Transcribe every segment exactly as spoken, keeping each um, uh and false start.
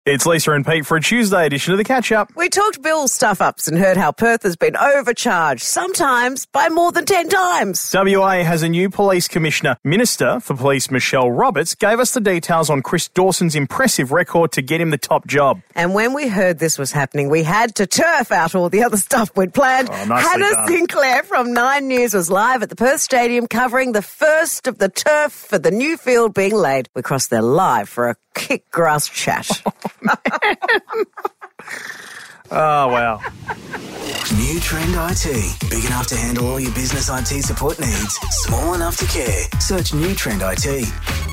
It's Lisa and Pete for a Tuesday edition of The Catch-Up. We talked bill stuff-ups and heard how Perth has been overcharged, sometimes by more than ten times. W A has a new police commissioner. Minister for Police Michelle Roberts gave us the details on Chris Dawson's impressive record to get him the top job. And when we heard this was happening, we had to turf out all the other stuff we'd planned. Oh, nicely Hannah done. Sinclair from Nine News was live at the Perth Stadium covering the first of the turf for the new field being laid. We crossed there live for a kick grass chat. Oh, wow. New Trend I T. Big enough to handle all your business I T support needs. Small enough to care. Search New Trend I T.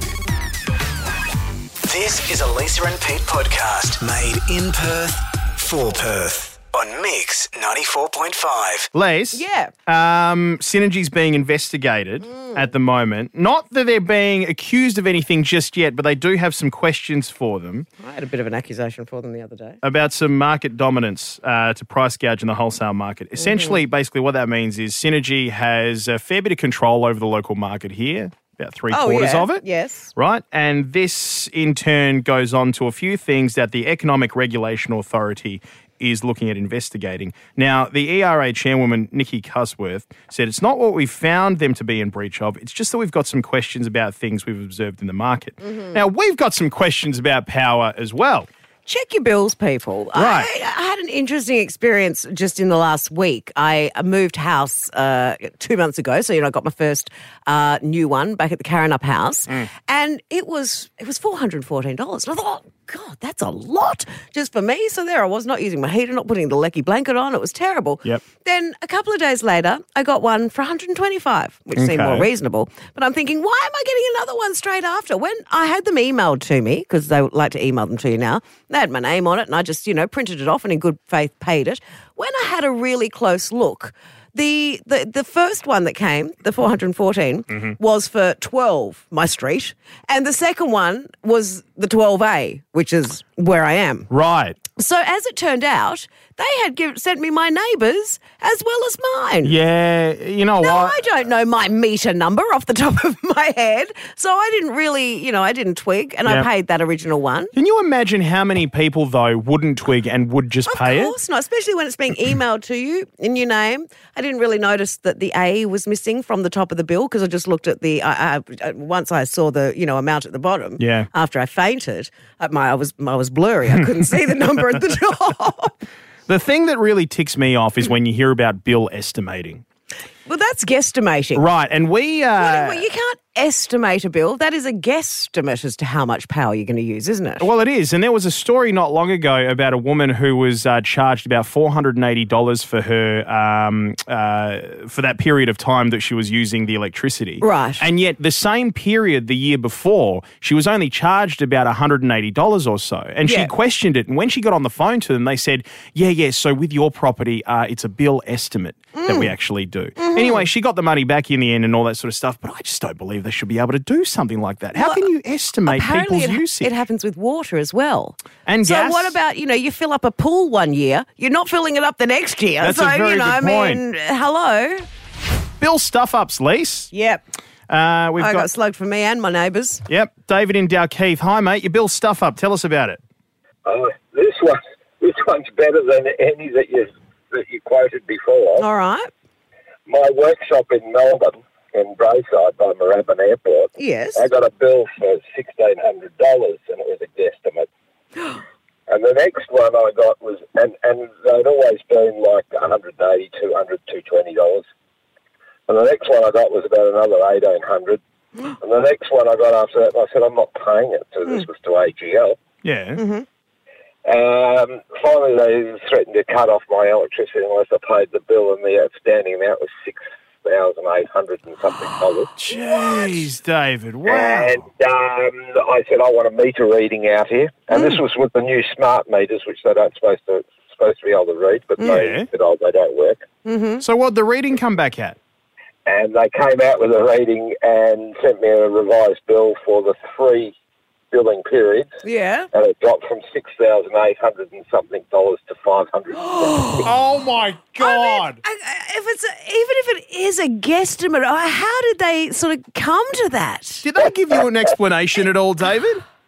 This is a Lisa and Pete podcast made in Perth for Perth on Mix ninety-four point five. Les? Yeah. Um, Synergy's being investigated Mm. at the moment. Not that they're being accused of anything just yet, but they do have some questions for them I had a bit of an accusation for them the other day. about some market dominance uh, to price gouge in the wholesale market. Essentially, Mm-hmm. basically what that means is Synergy has a fair bit of control over the local market here, about three Oh, quarters yeah. of it. Yes. Right? And this, in turn, goes on to a few things that the Economic Regulation Authority is looking at investigating. Now, the E R A chairwoman, Nikki Cusworth, said it's not what we found them to be in breach of, it's just that we've got some questions about things we've observed in the market. Mm-hmm. Now, we've got some questions about power as well. Check your bills, people. Right. I, I had an interesting experience just in the last week. I moved house uh, two months ago, so you know I got my first uh, new one back at the Karrinyup house, Mm. and it was it was four hundred and fourteen dollars. And I thought, oh, God, that's a lot just for me. So there I was, not using my heater, not putting the lecky blanket on. It was terrible. Yep. Then a couple of days later, I got one for one hundred and twenty-five, which seemed Okay. more reasonable. But I'm thinking, why am I getting another one straight after? When I had them emailed to me, because they like to email them to you now, they had my name on it, and I just, you know, printed it off and in good faith paid it. When I had a really close look, the the, the first one that came, the four hundred and fourteen, Mm-hmm. was for twelve, my street, and the second one was the twelve A, which is where I am. Right. So as it turned out, they had give, sent me my neighbours as well as mine. Yeah, you know Now, what? I don't know my meter number off the top of my head, so I didn't really, you know, I didn't twig, and Yep. I paid that original one. Can you imagine how many people, though, wouldn't twig and would just Of pay course not, especially when it's being emailed to you in your name. I didn't really notice that the A was missing from the top of the bill because I just looked at the, I, I, once I saw the, you know, amount at the bottom. Yeah. After I fainted, uh, my, I was I was blurry. I couldn't see the number at the top. it? The thing that really ticks me off is when you hear about bill estimating. Well, that's guesstimating. Right, and we... Uh, Well, you can't estimate a bill. That is a guesstimate as to how much power you're going to use, isn't it? Well, it is. And there was a story not long ago about a woman who was uh, charged about four hundred eighty dollars for her, um, uh, for that period of time that she was using the electricity. Right. And yet the same period the year before, she was only charged about one hundred eighty dollars or so. And Yeah. she questioned it. And when she got on the phone to them, they said, yeah, yeah, so with your property, uh, it's a bill estimate that Mm. we actually do. Mm-hmm. Anyway, she got the money back in the end and all that sort of stuff. But I just don't believe they should be able to do something like that. How Well, can you estimate Apparently people's it, usage? it happens with water as well. And so gas? what about, you know, you fill up a pool one year, you're not filling it up the next year. That's so, a very you know, good I point. mean, hello. Bill Stuff-Ups, Lise. Yep. Uh, we've I got, got, slugged for me and my neighbours. yep, David in Dalkeith. Hi, mate. You Bill Stuff-Up. Tell us about it. Oh, this one, this one's better than any that you that you quoted before. All right. My workshop in Melbourne, in Braeside by Moorabbin Airport, Yes. I got a bill for sixteen hundred dollars, and it was a guesstimate. And the next one I got was, and, and they'd always been like one hundred eighty dollars, two hundred dollars, two hundred twenty dollars. And the next one I got was about another eighteen hundred dollars. And the next one I got after that, I said, I'm not paying it. So this was to A G L. Yeah. Mm-hmm. Um, finally, they threatened to cut off my electricity unless I paid the bill, and the outstanding amount was six thousand eight hundred and something dollars. Jeez, David. Wow. And um, I said, I want a meter reading out here, and this was with the new smart meters, which they don't supposed to supposed to be able to read, but Yeah. they said, oh, they don't work. Mm-hmm. So what'd the reading come back at? And they came out with a reading and sent me a revised bill for the three billing periods, Yeah. and it dropped from six thousand eight hundred and something dollars to five hundred. Oh, my God. I, I, if it's a, even if it is a guesstimate, uh, how did they sort of come to that? Did they give you an explanation at all, David?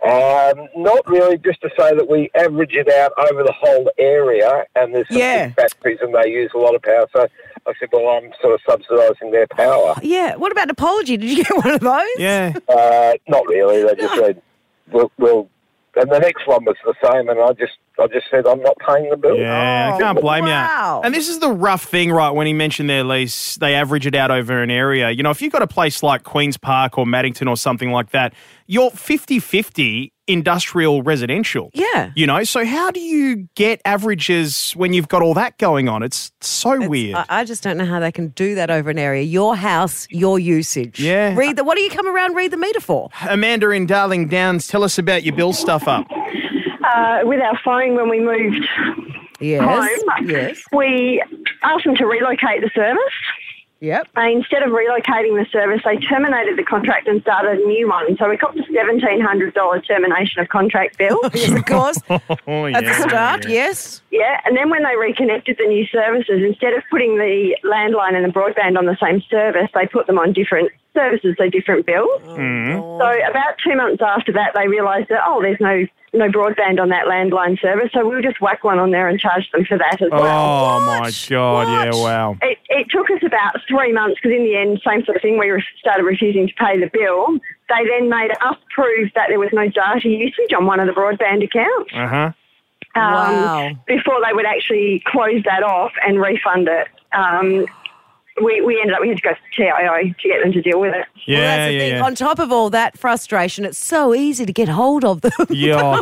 Um, not really, just to say that we average it out over the whole area, and there's some Yeah. big factories and they use a lot of power. So I said, well, I'm sort of subsidising their power. Yeah. What about an apology? Did you get one of those? Yeah. Uh, not really. They just said, we'll, we'll. And the next one was the same, and I just, I just said, I'm not paying the bill. Yeah, I Oh, can't blame wow. you. And this is the rough thing, right, when he mentioned their lease, they average it out over an area. You know, if you've got a place like Queen's Park or Maddington or something like that, you're fifty-fifty industrial residential. Yeah. You know, so how do you get averages when you've got all that going on? It's so It's- weird. I, I just don't know how they can do that over an area. Your house, your usage. Yeah. Read the. What do you come around? Read the meter for? Amanda in Darling Downs, tell us about your bill stuff up. Uh, with our phone when we moved Yes. home, Yes. we asked them to relocate the service. Yep. Uh, instead of relocating the service, they terminated the contract and started a new one. So we got the seventeen hundred dollars termination of contract bill. Yes, of course. Oh, At the yeah, start, yeah. yes. Yeah, and then when they reconnected the new services, instead of putting the landline and the broadband on the same service, they put them on different services, so different bills. Mm-hmm. So about two months after that, they realised that, oh, there's no no broadband on that landline service, so we'll just whack one on there and charge them for that as well. Oh, my God. What? Yeah, wow. It, it took us about three months because in the end, same sort of thing, we re- started refusing to pay the bill. They then made us prove that there was no data usage on one of the broadband accounts. Uh-huh. Um, Wow. Before they would actually close that off and refund it. Um, we, we ended up, we had to go to T I O to get them to deal with it. Yeah, Well, that's the yeah, thing. yeah. On top of all that frustration, it's so easy to get hold of them. Yeah.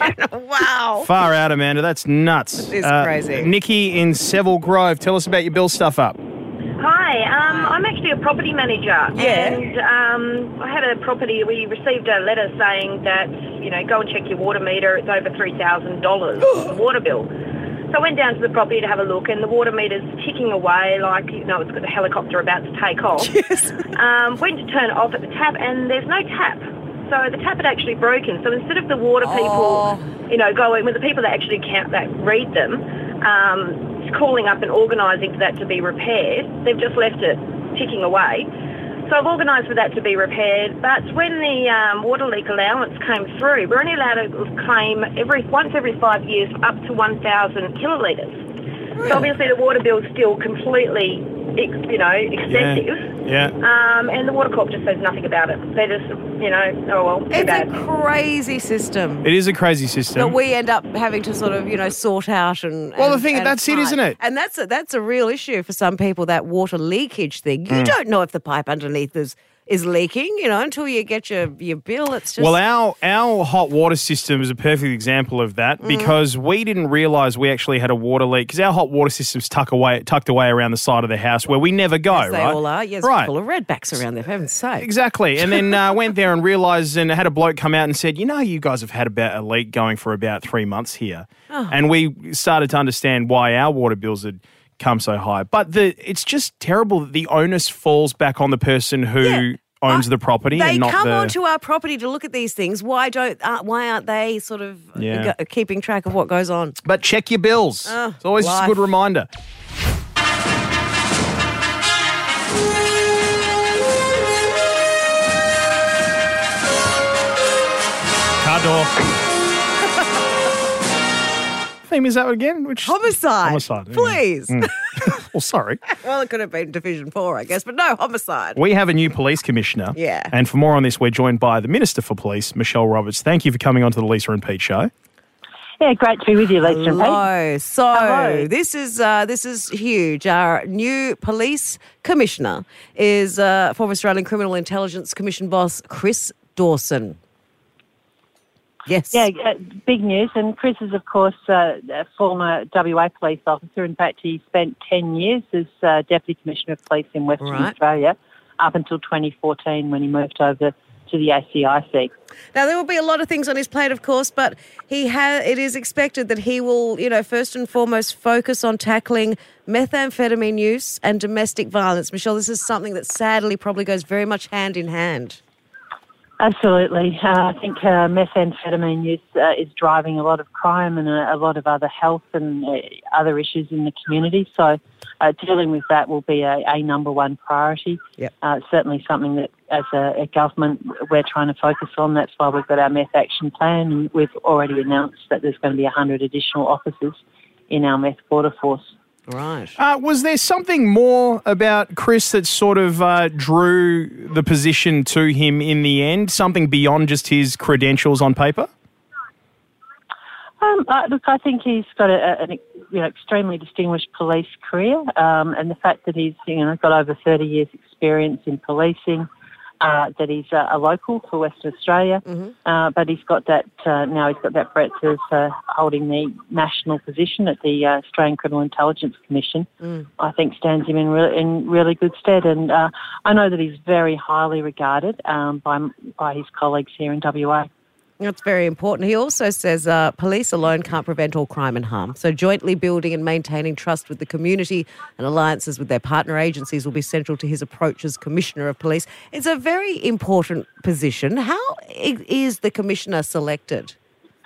Wow. Far out, Amanda. That's nuts. It is crazy. Nikki in Seville Grove, tell us about your bill stuff up. Hi, um, I'm actually a property manager, Yeah. and um, I had a property. We received a letter saying that you know go and check your water meter. It's over three thousand dollars the water bill. So I went down to the property to have a look, and the water meter's ticking away like you know it's got a helicopter about to take off. Yes. Um, went to turn it off at the tap, and there's no tap. So the tap had actually broken. So instead of the water people, Oh. you know, going with the people that actually count that read them, um, calling up and organising for that to be repaired, they've just left it ticking away. So I've organised for that to be repaired. But when the um, water leak allowance came through, we're only allowed to claim every once every five years for up to one thousand kilolitres. So obviously the water bill's still completely, ex- you know, excessive. Yeah. Um, and the Water Corp just says nothing about it. They just, you know, oh well, too It's bad. a crazy system. It is a crazy system. that we end up having to sort of, you know, sort out and. Well, the and- thing- and that's it, fight. isn't it? And that's a, that's a real issue for some people. That water leakage thing. You don't know if the pipe underneath is is leaking, you know, until you get your your bill. It's just Well, our our hot water system is a perfect example of that Mm. because we didn't realise we actually had a water leak because our hot water system's tuck away, tucked away around the side of the house where we never go, as they right? all are. Yes, right. full of redbacks around there. For heaven's sake. Exactly. And then uh, went there and realised and had a bloke come out and said, you know, you guys have had about a leak going for about three months here. Oh. And we started to understand why our water bills had come so high. But the it's just terrible that the onus falls back on the person who Yeah. owns I- the property They and not come the... onto our property to look at these things. Why don't? Uh, why aren't they sort of Yeah. g- keeping track of what goes on? But check your bills. Oh, it's always just a life. good reminder. Car door. Theme is that again? Which Homicide. Homicide, yeah. Please. Mm. Well, sorry. Well, it could have been Division Four, I guess, but no homicide. We have a new police commissioner. Yeah. And for more on this, we're joined by the Minister for Police, Michelle Roberts. Thank you for coming on to the Lisa and Pete show. Yeah, great to be with you, Lisa and Pete. Hello. So Hello. this is uh, this is huge. Our new police commissioner is uh, former Australian Criminal Intelligence Commission boss Chris Dawson. Yes. Yeah, uh, big news. And Chris is, of course, uh, a former W A police officer. In fact, he spent ten years as uh, Deputy Commissioner of Police in Western Right. Australia up until twenty fourteen when he moved over to the A C I C. Now there will be a lot of things on his plate, of course, but he ha- it is expected that he will, you know, first and foremost focus on tackling methamphetamine use and domestic violence. Michelle, this is something that sadly probably goes very much hand in hand. Absolutely. Uh, I think uh, methamphetamine use uh, is driving a lot of crime and a, a lot of other health and uh, other issues in the community. So uh, dealing with that will be a, a number one priority. Yep. Uh, certainly something that as a, a government we're trying to focus on. That's why we've got our meth action plan, and we've already announced that there's going to be one hundred additional officers in our meth border force. Right. Uh, was there something more about Chris that sort of uh, drew the position to him in the end? Something beyond just his credentials on paper? Um, uh, look, I think he's got a, an you know, extremely distinguished police career, um, and the fact that he's you know got over thirty years' experience in policing, uh, that he's uh, a local for Western Australia, Mm-hmm. uh, but he's got that uh, now he's got that breadth of uh, holding the national position at the uh, Australian Criminal Intelligence Commission. Mm. I think stands him in, re- in really good stead, and uh, I know that he's very highly regarded um, by by his colleagues here in W A. That's very important. He also says uh, police alone can't prevent all crime and harm. So jointly building and maintaining trust with the community and alliances with their partner agencies will be central to his approach as Commissioner of Police. It's a very important position. How i- is the Commissioner selected?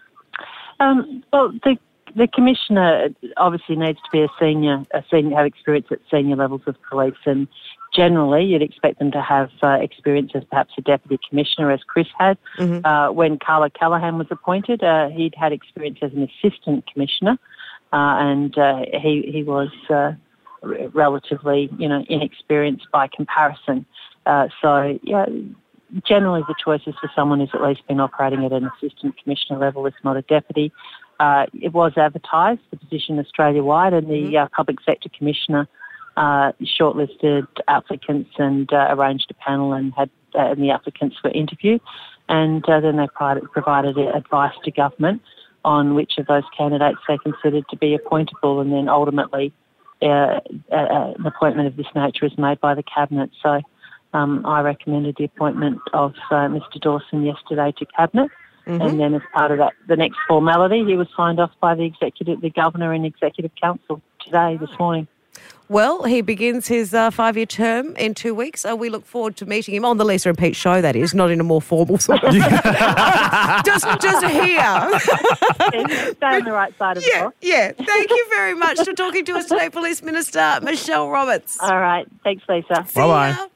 Um, well, the the commissioner obviously needs to be a senior, a senior, have experience at senior levels of police, and generally you'd expect them to have uh, experience as perhaps a deputy commissioner, as Chris had. Mm-hmm. Uh, when Carla Callahan was appointed, uh, he'd had experience as an assistant commissioner, uh, and uh, he he was uh, r- relatively, you know, inexperienced by comparison. Uh, so, yeah. Generally, the choice is for someone who's at least been operating at an assistant commissioner level, if not a deputy. Uh, it was advertised, the position Australia-wide, and the Mm-hmm. uh, public sector commissioner uh, shortlisted applicants and uh, arranged a panel, and had uh, and the applicants were interviewed, and uh, then they provided, provided advice to government on which of those candidates they considered to be appointable, and then ultimately uh, uh, an appointment of this nature is made by the cabinet. So. Um, I recommended the appointment of uh, Mister Dawson yesterday to Cabinet, Mm-hmm. and then as part of that, the next formality, he was signed off by the executive, the Governor and Executive Council today, this morning. Well, he begins his uh, five-year term in two weeks. Uh, we look forward to meeting him on the Lisa and Pete show, that is, not in a more formal sort of... just, just here. Stay on the right side of the Yeah, door. yeah. Thank you very much for talking to us today, Police Minister Michelle Roberts. All right. Thanks, Lisa. See Bye-bye. ya.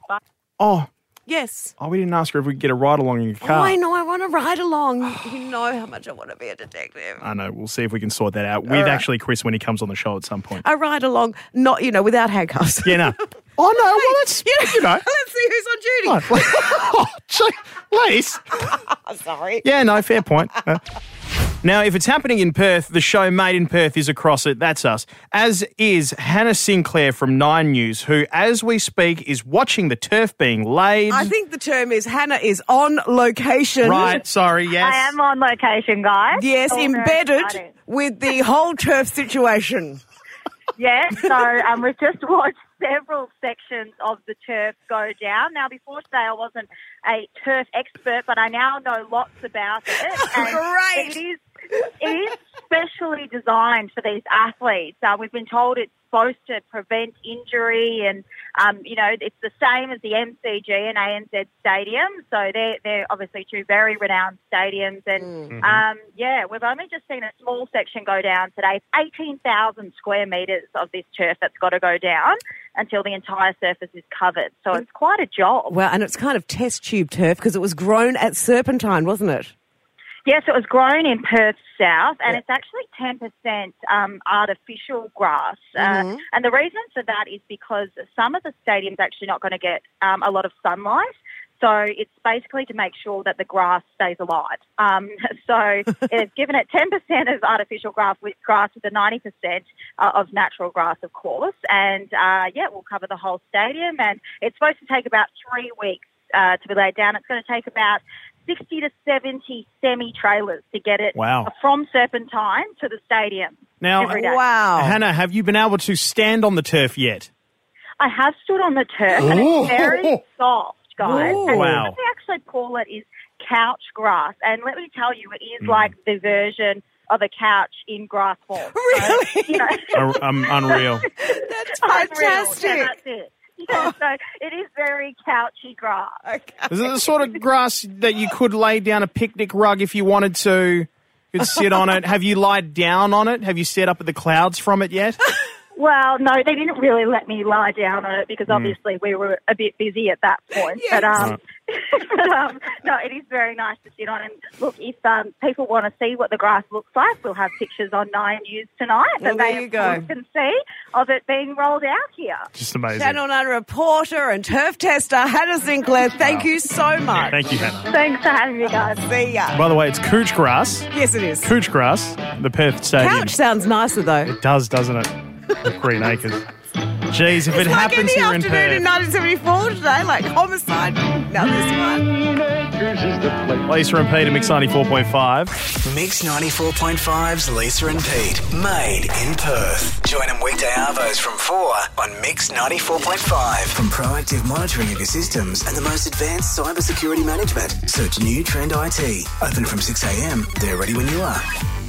Oh, Yes. oh, we didn't ask her if we could get a ride along in your Oh, car. I know. I want to ride along. You know how much I want to be a detective. I know. We'll see if we can sort that out with right. actually Chris when he comes on the show at some point. I ride along, not, you know, without handcuffs. Yeah, no. Oh, no. Well, that's, you know. Let's see who's on duty. Oh, gee, Lise. Sorry. Yeah, no, fair point. Uh, Now, if it's happening in Perth, the show Made in Perth is across it. That's us. As is Hannah Sinclair from Nine News, who, as we speak, is watching the turf being laid. I think the term is Hannah is on location. Right, sorry, yes. I am on location, guys. Yes, All very embedded exciting. with the whole turf situation. Yeah, so um, we've just watched several sections of the turf go down. Now, before today, I wasn't a turf expert, but I now know lots about it. And Great. It is, it is specially designed for these athletes. Uh, we've been told it's supposed to prevent injury, and um, you know, it's the same as the M C G and A N Z Stadium. So they're they're obviously two very renowned stadiums, and Mm-hmm. um, yeah, we've only just seen a small section go down today. It's eighteen thousand square metres of this turf that's got to go down until the entire surface is covered. So it's quite a job. Well, and it's kind of test tube turf because it was grown at Serpentine, wasn't it? Yes, it was grown in Perth South, and Yeah. it's actually ten percent um, artificial grass. Mhm. Uh, and the reason for that is because some of the stadiums are actually not going to get um, a lot of sunlight. So it's basically to make sure that the grass stays alive. Um, so it's given it ten percent of artificial grass with grass with the ninety percent uh, of natural grass, of course. And, uh, yeah, we'll cover the whole stadium. And it's supposed to take about three weeks uh, to be laid down. It's going to take about sixty to seventy semi-trailers to get it Wow. from Serpentine to the stadium Now, every day. Wow. Hannah, have you been able to stand on the turf yet? I have stood on the turf, and Ooh. it's very soft, guys. Ooh. And Wow. what we actually call it is couch grass. And let me tell you, it is Mm. like the version of a couch in grass form. Really? So, you know, Uh, um, unreal. That's unreal. fantastic. Yeah, that's it. Yeah, so it is very couchy grass. Is it the sort of grass that you could lay down a picnic rug if you wanted to? You could sit on it. Have you lied down on it? Have you stared up at the clouds from it yet? Well, no, they didn't really let me lie down on it because Mm. obviously we were a bit busy at that point. Yes. But, um, but um, no, it is very nice to sit on. And look, if um, people want to see what the grass looks like, we'll have pictures on Nine News tonight Well, that there they you of go. course can see of it being rolled out here. Just amazing. Channel nine reporter and turf tester Hannah Sinclair, thank you so much. Thank you, Hannah. Thanks for having me, guys. See ya. By the way, it's couch grass. Yes, it is. Couch grass, the Perth Stadium. Couch sounds nicer though. It does, doesn't it? With Green Acres. Jeez, if it It's like in happens the here in afternoon in Perth. nineteen seventy-four today, like homicide. Now this one. Lisa and Pete at Mix ninety-four point five. Mix ninety-four point five's Lisa and Pete, made in Perth. Join them weekday arvos from four on Mix ninety-four point five. From proactive monitoring of your systems and the most advanced cybersecurity management, search New Trend I T. Open from six a.m. They're ready when you are.